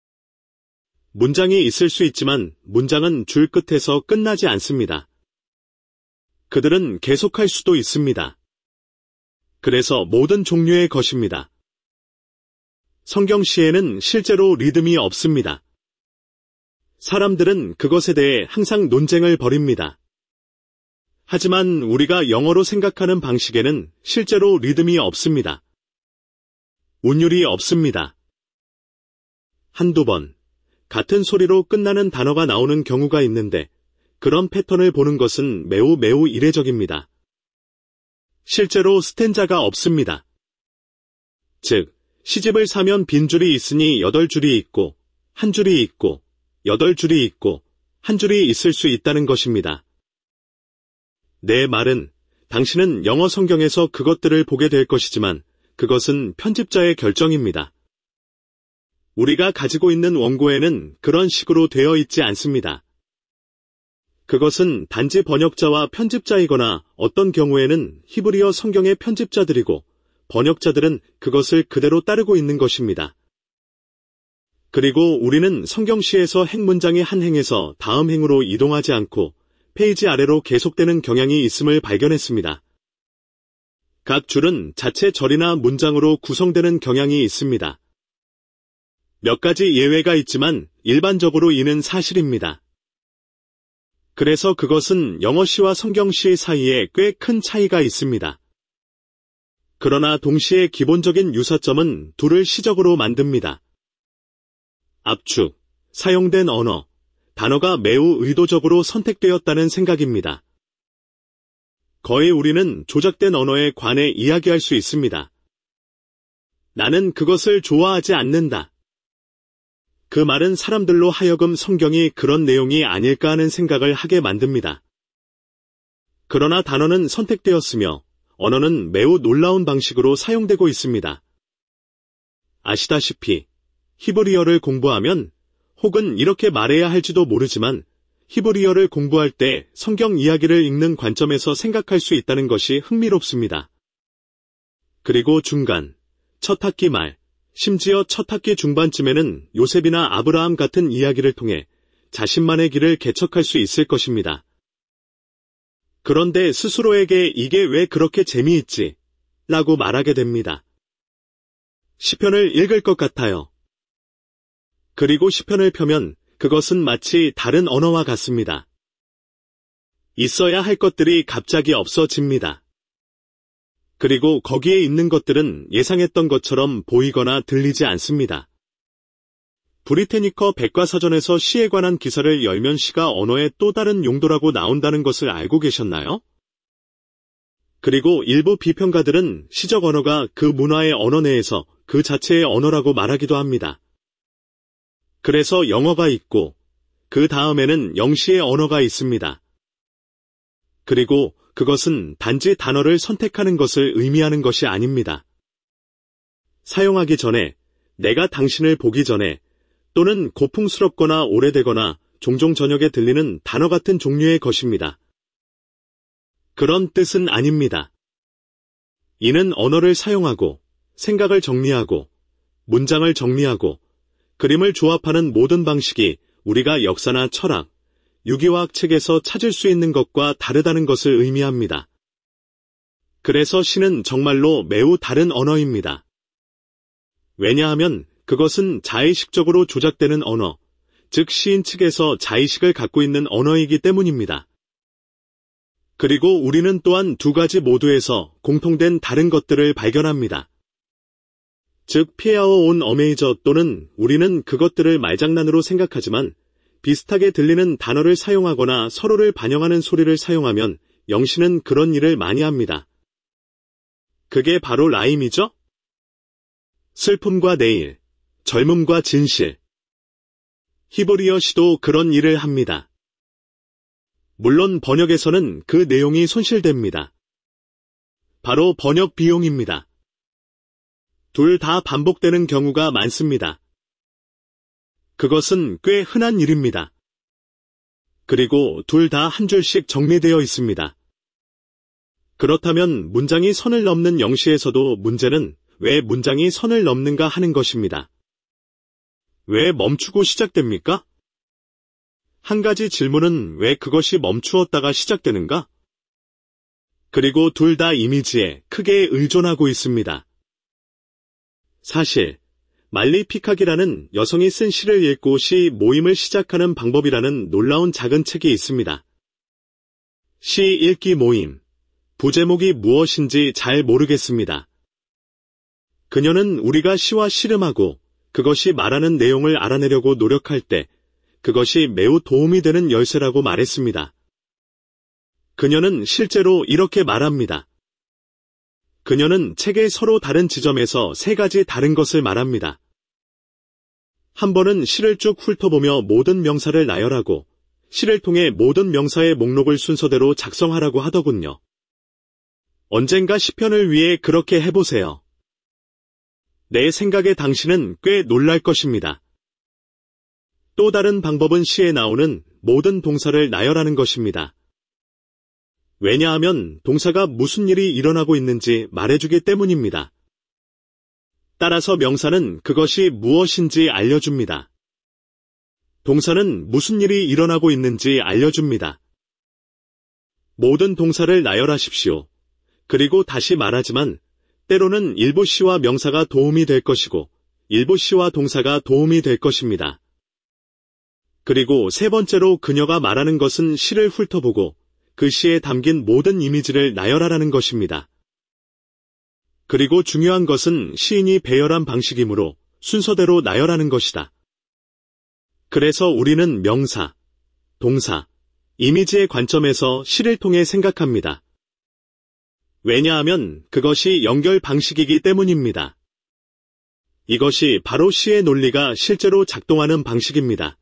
문장이 있을 수 있지만 문장은 줄 끝에서 끝나지 않습니다. 그들은 계속할 수도 있습니다. 그래서 모든 종류의 것입니다. 성경 시에는 실제로 리듬이 없습니다. 사람들은 그것에 대해 항상 논쟁을 벌입니다. 하지만 우리가 영어로 생각하는 방식에는 실제로 리듬이 없습니다. 운율이 없습니다. 한두 번, 같은 소리로 끝나는 단어가 나오는 경우가 있는데 그런 패턴을 보는 것은 매우 매우 이례적입니다. 실제로 스탠자가 없습니다. 즉, 시집을 사면 빈줄이 있으니 여덟 줄이 있고, 한 줄이 있고, 여덟 줄이 있고, 한 줄이 있을 수 있다는 것입니다. 내 말은 당신은 영어 성경에서 그것들을 보게 될 것이지만 그것은 편집자의 결정입니다. 우리가 가지고 있는 원고에는 그런 식으로 되어 있지 않습니다. 그것은 단지 번역자와 편집자이거나 어떤 경우에는 히브리어 성경의 편집자들이고 번역자들은 그것을 그대로 따르고 있는 것입니다. 그리고 우리는 성경시에서 행문장이 한 행에서 다음 행으로 이동하지 않고 페이지 아래로 계속되는 경향이 있음을 발견했습니다. 각 줄은 자체 절이나 문장으로 구성되는 경향이 있습니다. 몇 가지 예외가 있지만 일반적으로 이는 사실입니다. 그래서 그것은 영어시와 성경시 사이에 꽤 큰 차이가 있습니다. 그러나 동시에 기본적인 유사점은 둘을 시적으로 만듭니다. 압축, 사용된 언어, 단어가 매우 의도적으로 선택되었다는 생각입니다. 거의 우리는 조작된 언어에 관해 이야기할 수 있습니다. 나는 그것을 좋아하지 않는다. 그 말은 사람들로 하여금 성경이 그런 내용이 아닐까 하는 생각을 하게 만듭니다. 그러나 단어는 선택되었으며 언어는 매우 놀라운 방식으로 사용되고 있습니다. 아시다시피 히브리어를 공부하면 혹은 이렇게 말해야 할지도 모르지만 히브리어를 공부할 때 성경 이야기를 읽는 관점에서 생각할 수 있다는 것이 흥미롭습니다. 그리고 중간, 첫 학기 말, 심지어 첫 학기 중반쯤에는 요셉이나 아브라함 같은 이야기를 통해 자신만의 길을 개척할 수 있을 것입니다. 그런데 스스로에게 이게 왜 그렇게 재미있지? 라고 말하게 됩니다. 시편을 읽을 것 같아요. 그리고 시편을 펴면 그것은 마치 다른 언어와 같습니다. 있어야 할 것들이 갑자기 없어집니다. 그리고 거기에 있는 것들은 예상했던 것처럼 보이거나 들리지 않습니다. 브리테니커 백과사전에서 시에 관한 기사를 열면 시가 언어의 또 다른 용도라고 나온다는 것을 알고 계셨나요? 그리고 일부 비평가들은 시적 언어가 그 문화의 언어 내에서 그 자체의 언어라고 말하기도 합니다. 그래서 영어가 있고 그 다음에는 영시의 언어가 있습니다. 그리고 그것은 단지 단어를 선택하는 것을 의미하는 것이 아닙니다. 사용하기 전에, 내가 당신을 보기 전에, 또는 고풍스럽거나 오래되거나 종종 저녁에 들리는 단어 같은 종류의 것입니다. 그런 뜻은 아닙니다. 이는 언어를 사용하고, 생각을 정리하고, 문장을 정리하고, 그림을 조합하는 모든 방식이 우리가 역사나 철학, 유기화학 책에서 찾을 수 있는 것과 다르다는 것을 의미합니다. 그래서 시는 정말로 매우 다른 언어입니다. 왜냐하면 그것은 자의식적으로 조작되는 언어, 즉 시인 측에서 자의식을 갖고 있는 언어이기 때문입니다. 그리고 우리는 또한 두 가지 모두에서 공통된 다른 것들을 발견합니다. 즉 피아오 온 어메이저 또는 우리는 그것들을 말장난으로 생각하지만 비슷하게 들리는 단어를 사용하거나 서로를 반영하는 소리를 사용하면 영시는 그런 일을 많이 합니다. 그게 바로 라임이죠? 슬픔과 내일, 젊음과 진실. 히브리어 시도 그런 일을 합니다. 물론 번역에서는 그 내용이 손실됩니다. 바로 번역 비용입니다. 둘 다 반복되는 경우가 많습니다. 그것은 꽤 흔한 일입니다. 그리고 둘 다 한 줄씩 정리되어 있습니다. 그렇다면 문장이 선을 넘는 영시에서도 문제는 왜 문장이 선을 넘는가 하는 것입니다. 왜 멈추고 시작됩니까? 한 가지 질문은 왜 그것이 멈추었다가 시작되는가? 그리고 둘 다 이미지에 크게 의존하고 있습니다. 사실 말리 피카기라는 여성이 쓴 시를 읽고 시 모임을 시작하는 방법이라는 놀라운 작은 책이 있습니다. 시 읽기 모임. 부제목이 무엇인지 잘 모르겠습니다. 그녀는 우리가 시와 씨름하고 그것이 말하는 내용을 알아내려고 노력할 때 그것이 매우 도움이 되는 열쇠라고 말했습니다. 그녀는 실제로 이렇게 말합니다. 그녀는 책의 서로 다른 지점에서 세 가지 다른 것을 말합니다. 한 번은 시를 쭉 훑어보며 모든 명사를 나열하고 시를 통해 모든 명사의 목록을 순서대로 작성하라고 하더군요. 언젠가 시편을 위해 그렇게 해보세요. 내 생각에 당신은 꽤 놀랄 것입니다. 또 다른 방법은 시에 나오는 모든 동사를 나열하는 것입니다. 왜냐하면 동사가 무슨 일이 일어나고 있는지 말해주기 때문입니다. 따라서 명사는 그것이 무엇인지 알려줍니다. 동사는 무슨 일이 일어나고 있는지 알려줍니다. 모든 동사를 나열하십시오. 그리고 다시 말하지만 때로는 일부 시와 명사가 도움이 될 것이고 일부 시와 동사가 도움이 될 것입니다. 그리고 세 번째로 그녀가 말하는 것은 시를 훑어보고 그 시에 담긴 모든 이미지를 나열하라는 것입니다. 그리고 중요한 것은 시인이 배열한 방식이므로 순서대로 나열하는 것이다. 그래서 우리는 명사, 동사, 이미지의 관점에서 시를 통해 생각합니다. 왜냐하면 그것이 연결 방식이기 때문입니다. 이것이 바로 시의 논리가 실제로 작동하는 방식입니다.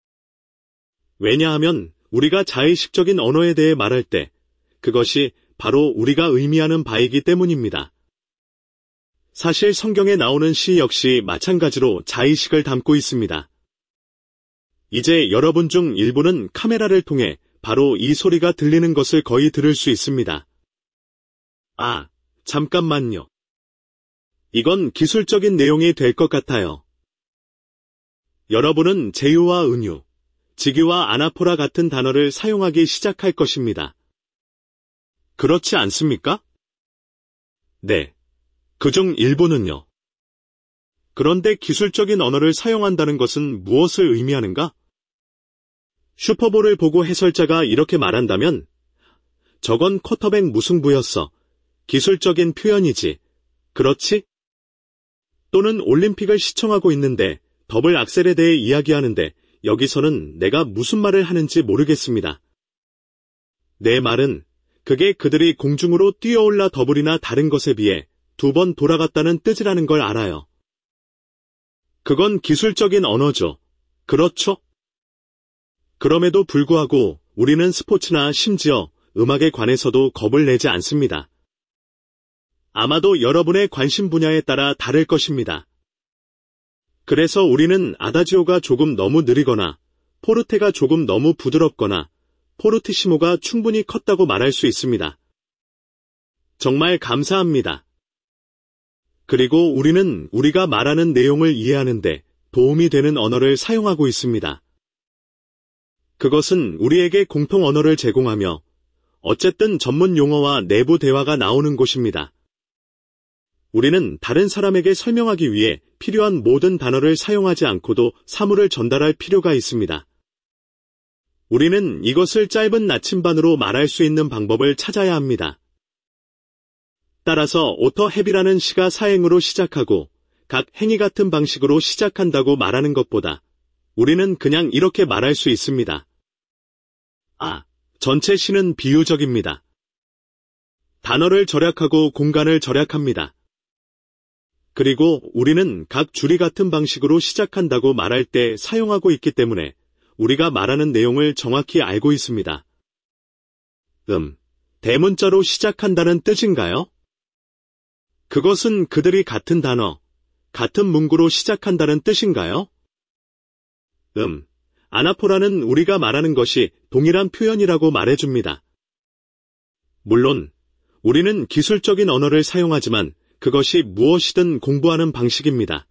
왜냐하면 우리가 자의식적인 언어에 대해 말할 때 그것이 바로 우리가 의미하는 바이기 때문입니다. 사실 성경에 나오는 시 역시 마찬가지로 자의식을 담고 있습니다. 이제 여러분 중 일부는 카메라를 통해 바로 이 소리가 들리는 것을 거의 들을 수 있습니다. 아, 잠깐만요. 이건 기술적인 내용이 될 것 같아요. 여러분은 제유와 은유, 직유와 아나포라 같은 단어를 사용하기 시작할 것입니다. 그렇지 않습니까? 네. 그중 일부는요. 그런데 기술적인 언어를 사용한다는 것은 무엇을 의미하는가? 슈퍼볼을 보고 해설자가 이렇게 말한다면 저건 쿼터백 무승부였어. 기술적인 표현이지. 그렇지? 또는 올림픽을 시청하고 있는데 더블 악셀에 대해 이야기하는데 여기서는 내가 무슨 말을 하는지 모르겠습니다. 내 말은 그게 그들이 공중으로 뛰어올라 더블이나 다른 것에 비해 두 번 돌아갔다는 뜻이라는 걸 알아요. 그건 기술적인 언어죠. 그렇죠? 그럼에도 불구하고 우리는 스포츠나 심지어 음악에 관해서도 겁을 내지 않습니다. 아마도 여러분의 관심 분야에 따라 다를 것입니다. 그래서 우리는 아다지오가 조금 너무 느리거나 포르테가 조금 너무 부드럽거나 포르티시모가 충분히 컸다고 말할 수 있습니다. 정말 감사합니다. 그리고 우리는 우리가 말하는 내용을 이해하는데 도움이 되는 언어를 사용하고 있습니다. 그것은 우리에게 공통 언어를 제공하며 어쨌든 전문 용어와 내부 대화가 나오는 곳입니다. 우리는 다른 사람에게 설명하기 위해 필요한 모든 단어를 사용하지 않고도 사물을 전달할 필요가 있습니다. 우리는 이것을 짧은 나침반으로 말할 수 있는 방법을 찾아야 합니다. 따라서 오터 헤비라는 시가 사행으로 시작하고 각 행위 같은 방식으로 시작한다고 말하는 것보다 우리는 그냥 이렇게 말할 수 있습니다. 아, 전체 시는 비유적입니다. 단어를 절약하고 공간을 절약합니다. 그리고 우리는 각 줄이 같은 방식으로 시작한다고 말할 때 사용하고 있기 때문에 우리가 말하는 내용을 정확히 알고 있습니다. 음, 대문자로 시작한다는 뜻인가요? 그것은 그들이 같은 단어, 같은 문구로 시작한다는 뜻인가요? 음, 아나포라는 우리가 말하는 것이 동일한 표현이라고 말해줍니다. 물론 우리는 기술적인 언어를 사용하지만 그것이 무엇이든 공부하는 방식입니다.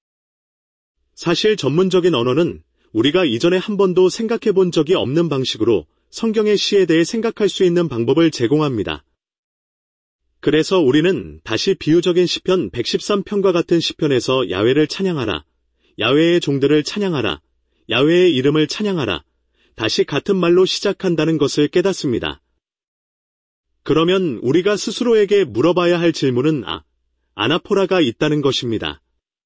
사실 전문적인 언어는 우리가 이전에 한 번도 생각해 본 적이 없는 방식으로 성경의 시에 대해 생각할 수 있는 방법을 제공합니다. 그래서 우리는 다시 비유적인 시편 백십삼 편과 같은 시편에서 야훼를 찬양하라, 야훼의 종들을 찬양하라, 야훼의 이름을 찬양하라, 다시 같은 말로 시작한다는 것을 깨닫습니다. 그러면 우리가 스스로에게 물어봐야 할 질문은 아, 아나포라가 있다는 것입니다.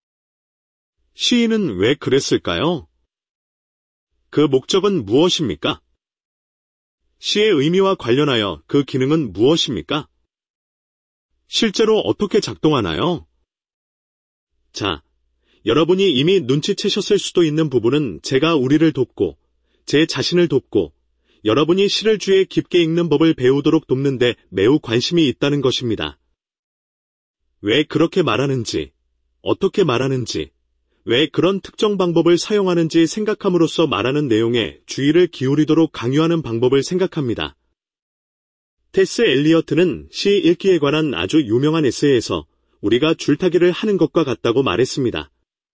시인은 왜 그랬을까요? 그 목적은 무엇입니까? 시의 의미와 관련하여 그 기능은 무엇입니까? 실제로 어떻게 작동하나요? 자, 여러분이 이미 눈치채셨을 수도 있는 부분은 제가 우리를 돕고, 제 자신을 돕고, 여러분이 시를 주에 깊게 읽는 법을 배우도록 돕는데 매우 관심이 있다는 것입니다. 왜 그렇게 말하는지, 어떻게 말하는지, 왜 그런 특정 방법을 사용하는지 생각함으로써 말하는 내용에 주의를 기울이도록 강요하는 방법을 생각합니다. 테스 엘리어트는 시 읽기에 관한 아주 유명한 에세이에서 우리가 줄타기를 하는 것과 같다고 말했습니다.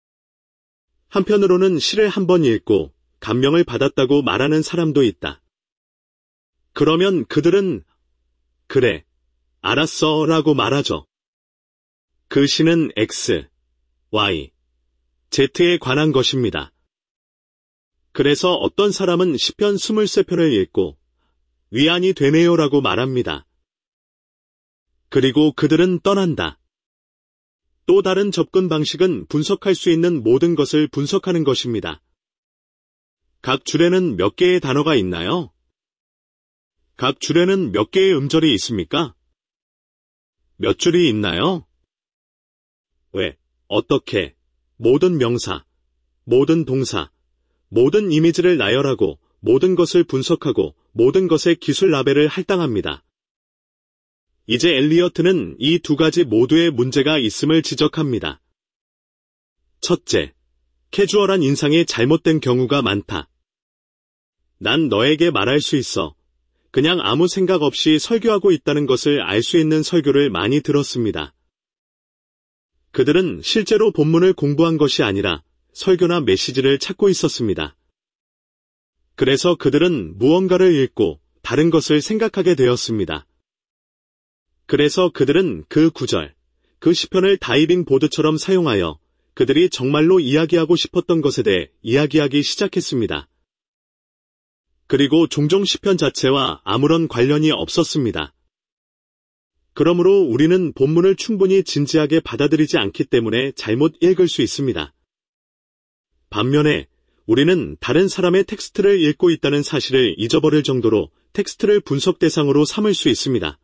한편으로는 시를 한 번 읽고 감명을 받았다고 말하는 사람도 있다. 그러면 그들은 그래, 알았어 라고 말하죠. 그 시는 X, Y, Z에 관한 것입니다. 그래서 어떤 사람은 시편 이십삼 편을 읽고 위안이 되네요 라고 말합니다. 그리고 그들은 떠난다. 또 다른 접근 방식은 분석할 수 있는 모든 것을 분석하는 것입니다. 각 줄에는 몇 개의 단어가 있나요? 각 줄에는 몇 개의 음절이 있습니까? 몇 줄이 있나요? 왜, 어떻게, 모든 명사, 모든 동사, 모든 이미지를 나열하고 모든 것을 분석하고 모든 것의 기술 라벨을 할당합니다. 이제 엘리어트는 이 두 가지 모두의 문제가 있음을 지적합니다. 첫째, 캐주얼한 인상이 잘못된 경우가 많다. 난 너에게 말할 수 있어. 그냥 아무 생각 없이 설교하고 있다는 것을 알 수 있는 설교를 많이 들었습니다. 그들은 실제로 본문을 공부한 것이 아니라 설교나 메시지를 찾고 있었습니다. 그래서 그들은 무언가를 읽고 다른 것을 생각하게 되었습니다. 그래서 그들은 그 구절, 그 시편을 다이빙 보드처럼 사용하여 그들이 정말로 이야기하고 싶었던 것에 대해 이야기하기 시작했습니다. 그리고 종종 시편 자체와 아무런 관련이 없었습니다. 그러므로 우리는 본문을 충분히 진지하게 받아들이지 않기 때문에 잘못 읽을 수 있습니다. 반면에 우리는 다른 사람의 텍스트를 읽고 있다는 사실을 잊어버릴 정도로 텍스트를 분석 대상으로 삼을 수 있습니다.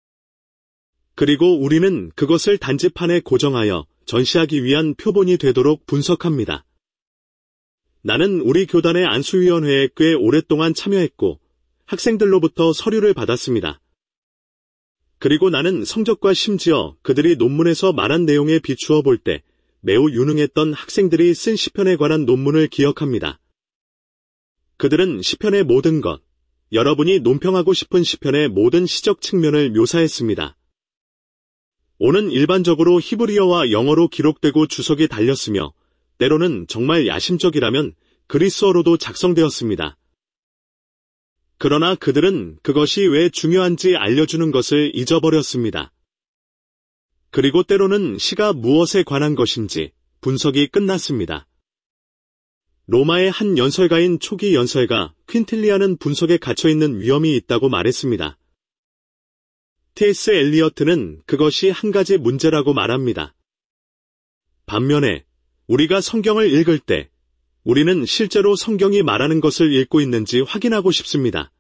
그리고 우리는 그것을 단지판에 고정하여 전시하기 위한 표본이 되도록 분석합니다. 나는 우리 교단의 안수위원회에 꽤 오랫동안 참여했고 학생들로부터 서류를 받았습니다. 그리고 나는 성적과 심지어 그들이 논문에서 말한 내용에 비추어 볼 때 매우 유능했던 학생들이 쓴 시편에 관한 논문을 기억합니다. 그들은 시편의 모든 것, 여러분이 논평하고 싶은 시편의 모든 시적 측면을 묘사했습니다. 오는 일반적으로 히브리어와 영어로 기록되고 주석이 달렸으며 때로는 정말 야심적이라면 그리스어로도 작성되었습니다. 그러나 그들은 그것이 왜 중요한지 알려주는 것을 잊어버렸습니다. 그리고 때로는 시가 무엇에 관한 것인지 분석이 끝났습니다. 로마의 한 연설가인 초기 연설가 퀸틸리아는 분석에 갇혀있는 위험이 있다고 말했습니다. 티 에스 엘리어트는 그것이 한 가지 문제라고 말합니다. 반면에 우리가 성경을 읽을 때 우리는 실제로 성경이 말하는 것을 읽고 있는지 확인하고 싶습니다.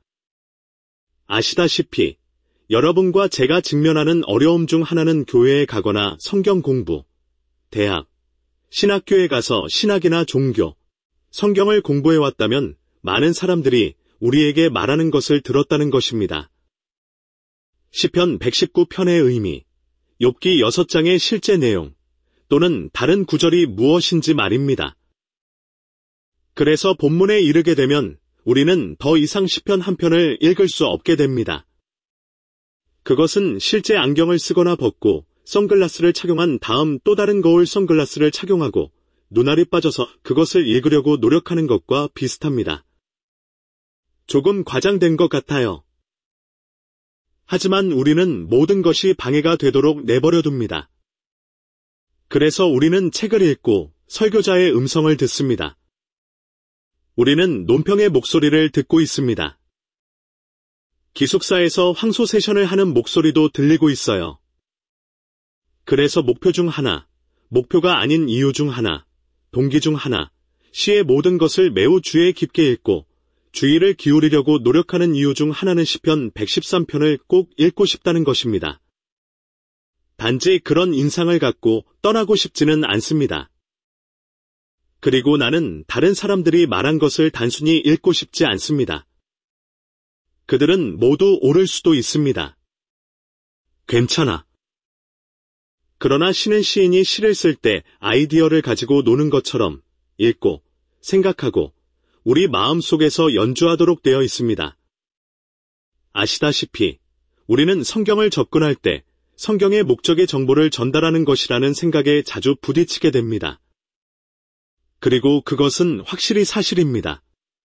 아시다시피 여러분과 제가 직면하는 어려움 중 하나는 교회에 가거나 성경 공부, 대학, 신학교에 가서 신학이나 종교, 성경을 공부해왔다면 많은 사람들이 우리에게 말하는 것을 들었다는 것입니다. 시편 백십구 편의 의미, 욥기 여섯 장의 실제 내용, 또는 다른 구절이 무엇인지 말입니다. 그래서 본문에 이르게 되면 우리는 더 이상 시편 한 편을 읽을 수 없게 됩니다. 그것은 실제 안경을 쓰거나 벗고 선글라스를 착용한 다음 또 다른 거울 선글라스를 착용하고 눈알이 빠져서 그것을 읽으려고 노력하는 것과 비슷합니다. 조금 과장된 것 같아요. 하지만 우리는 모든 것이 방해가 되도록 내버려둡니다. 그래서 우리는 책을 읽고 설교자의 음성을 듣습니다. 우리는 논평의 목소리를 듣고 있습니다. 기숙사에서 황소 세션을 하는 목소리도 들리고 있어요. 그래서 목표 중 하나, 목표가 아닌 이유 중 하나, 동기 중 하나, 시의 모든 것을 매우 주의 깊게 읽고 주의를 기울이려고 노력하는 이유 중 하나는 시편 백십삼 편을 꼭 읽고 싶다는 것입니다. 단지 그런 인상을 갖고 떠나고 싶지는 않습니다. 그리고 나는 다른 사람들이 말한 것을 단순히 읽고 싶지 않습니다. 그들은 모두 옳을 수도 있습니다. 괜찮아. 그러나 시는 시인이 시를 쓸 때 아이디어를 가지고 노는 것처럼 읽고 생각하고 우리 마음속에서 연주하도록 되어 있습니다. 아시다시피 우리는 성경을 접근할 때 성경의 목적의 정보를 전달하는 것이라는 생각에 자주 부딪히게 됩니다. 그리고 그것은 확실히 사실입니다.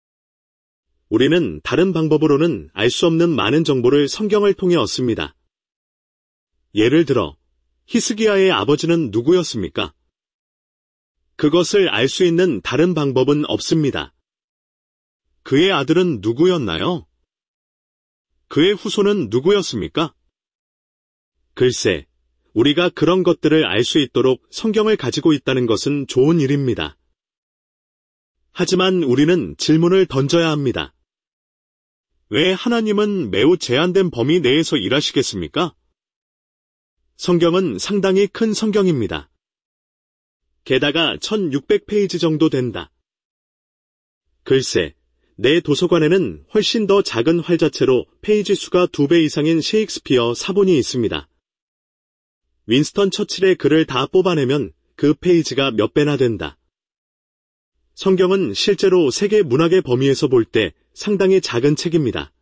우리는 다른 방법으로는 알 수 없는 많은 정보를 성경을 통해 얻습니다. 예를 들어 히스기야의 아버지는 누구였습니까? 그것을 알 수 있는 다른 방법은 없습니다. 그의 아들은 누구였나요? 그의 후손은 누구였습니까? 글쎄, 우리가 그런 것들을 알 수 있도록 성경을 가지고 있다는 것은 좋은 일입니다. 하지만 우리는 질문을 던져야 합니다. 왜 하나님은 매우 제한된 범위 내에서 일하시겠습니까? 성경은 상당히 큰 성경입니다. 게다가 천육백 페이지 정도 된다. 글쎄, 내 도서관에는 훨씬 더 작은 활자체로 페이지 수가 두 배 이상인 셰익스피어 사본이 있습니다. 윈스턴 처칠의 글을 다 뽑아내면 그 페이지가 몇 배나 된다. 성경은 실제로 세계 문학의 범위에서 볼 때 상당히 작은 책입니다.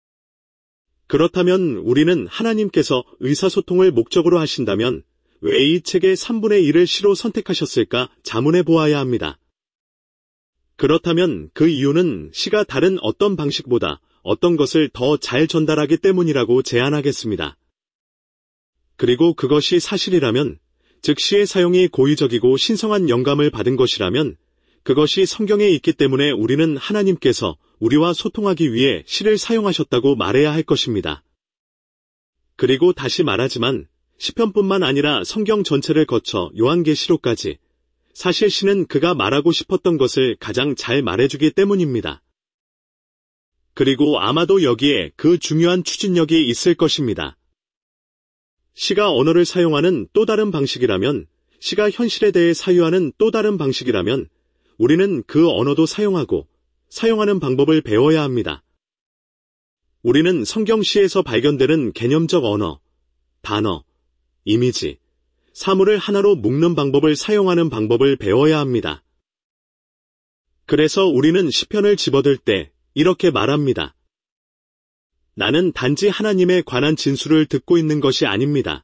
그렇다면 우리는 하나님께서 의사소통을 목적으로 하신다면 왜 이 책의 삼분의 일을 시로 선택하셨을까 자문해 보아야 합니다. 그렇다면 그 이유는 시가 다른 어떤 방식보다 어떤 것을 더 잘 전달하기 때문이라고 제안하겠습니다. 그리고 그것이 사실이라면, 즉 시의 사용이 고의적이고 신성한 영감을 받은 것이라면 그것이 성경에 있기 때문에 우리는 하나님께서 우리와 소통하기 위해 시를 사용하셨다고 말해야 할 것입니다. 그리고 다시 말하지만 시편뿐만 아니라 성경 전체를 거쳐 요한계시록까지 사실 시는 그가 말하고 싶었던 것을 가장 잘 말해주기 때문입니다. 그리고 아마도 여기에 그 중요한 추진력이 있을 것입니다. 시가 언어를 사용하는 또 다른 방식이라면, 시가 현실에 대해 사유하는 또 다른 방식이라면 우리는 그 언어도 사용하고 사용하는 방법을 배워야 합니다. 우리는 성경시에서 발견되는 개념적 언어, 단어, 이미지, 사물을 하나로 묶는 방법을 사용하는 방법을 배워야 합니다. 그래서 우리는 시편을 집어들 때 이렇게 말합니다. 나는 단지 하나님에 관한 진술을 듣고 있는 것이 아닙니다.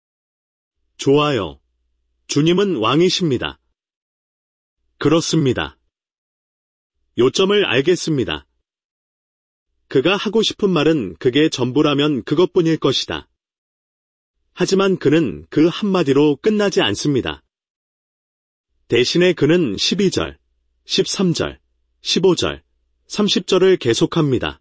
좋아요. 주님은 왕이십니다. 그렇습니다. 요점을 알겠습니다. 그가 하고 싶은 말은 그게 전부라면 그것뿐일 것이다. 하지만 그는 그 한마디로 끝나지 않습니다. 대신에 그는 십이 절, 십삼 절, 십오 절, 삼십 절을 계속합니다.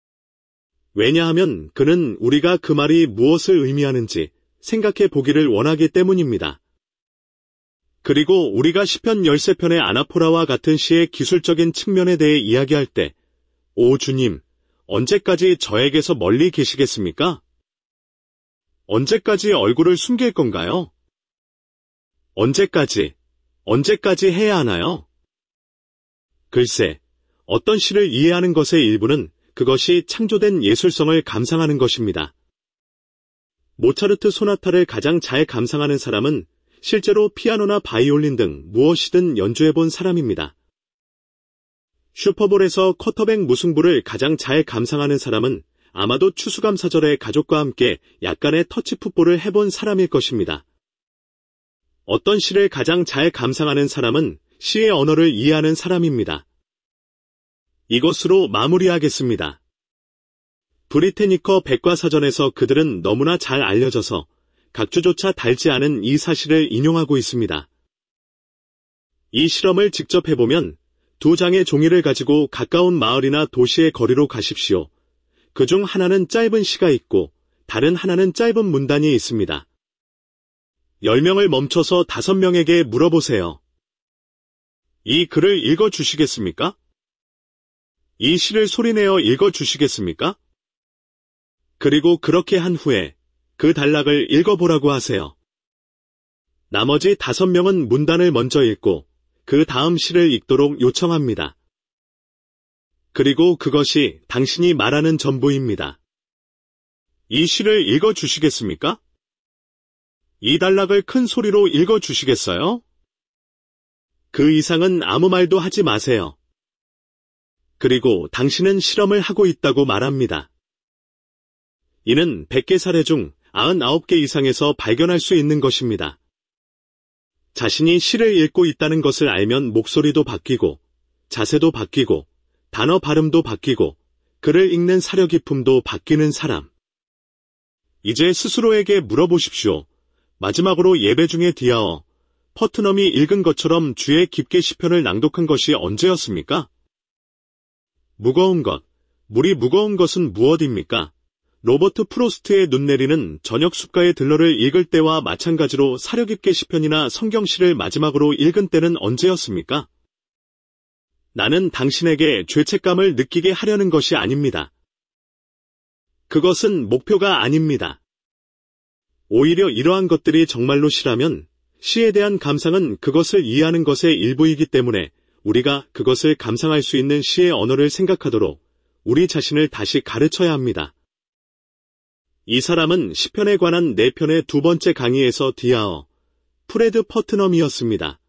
왜냐하면 그는 우리가 그 말이 무엇을 의미하는지 생각해 보기를 원하기 때문입니다. 그리고 우리가 시편 십삼 편의 아나포라와 같은 시의 기술적인 측면에 대해 이야기할 때, 오 주님, 언제까지 저에게서 멀리 계시겠습니까? 언제까지 얼굴을 숨길 건가요? 언제까지, 언제까지 해야 하나요? 글쎄, 어떤 시를 이해하는 것의 일부는 그것이 창조된 예술성을 감상하는 것입니다. 모차르트 소나타를 가장 잘 감상하는 사람은 실제로 피아노나 바이올린 등 무엇이든 연주해본 사람입니다. 슈퍼볼에서 쿼터백 무승부를 가장 잘 감상하는 사람은 아마도 추수감사절에 가족과 함께 약간의 터치풋볼을 해본 사람일 것입니다. 어떤 시를 가장 잘 감상하는 사람은 시의 언어를 이해하는 사람입니다. 이것으로 마무리하겠습니다. 브리테니커 백과사전에서 그들은 너무나 잘 알려져서 각주조차 달지 않은 이 사실을 인용하고 있습니다. 이 실험을 직접 해보면 두 장의 종이를 가지고 가까운 마을이나 도시의 거리로 가십시오. 그중 하나는 짧은 시가 있고 다른 하나는 짧은 문단이 있습니다. 열 명을 멈춰서 다섯 명에게 물어보세요. 이 글을 읽어주시겠습니까? 이 시를 소리내어 읽어주시겠습니까? 그리고 그렇게 한 후에 그 단락을 읽어보라고 하세요. 나머지 다섯 명은 문단을 먼저 읽고 그 다음 시를 읽도록 요청합니다. 그리고 그것이 당신이 말하는 전부입니다. 이 시를 읽어주시겠습니까? 이 단락을 큰 소리로 읽어주시겠어요? 그 이상은 아무 말도 하지 마세요. 그리고 당신은 실험을 하고 있다고 말합니다. 이는 백 개 사례 중 구십구 개 이상에서 발견할 수 있는 것입니다. 자신이 시를 읽고 있다는 것을 알면 목소리도 바뀌고, 자세도 바뀌고, 단어 발음도 바뀌고, 글을 읽는 사려 깊음도 바뀌는 사람. 이제 스스로에게 물어보십시오. 마지막으로 예배 중에 디아어, 퍼트넘이 읽은 것처럼 주의 깊게 시편을 낭독한 것이 언제였습니까? 무거운 것, 물이 무거운 것은 무엇입니까? 로버트 프로스트의 눈 내리는 저녁 숲가의 들러를 읽을 때와 마찬가지로 사려 깊게 시편이나 성경시를 마지막으로 읽은 때는 언제였습니까? 나는 당신에게 죄책감을 느끼게 하려는 것이 아닙니다. 그것은 목표가 아닙니다. 오히려 이러한 것들이 정말로 시라면 시에 대한 감상은 그것을 이해하는 것의 일부이기 때문에 우리가 그것을 감상할 수 있는 시의 언어를 생각하도록 우리 자신을 다시 가르쳐야 합니다. 이 사람은 시편에 관한 네 편의 두 번째 강의에서 디아어, 프레드 퍼트넘이었습니다.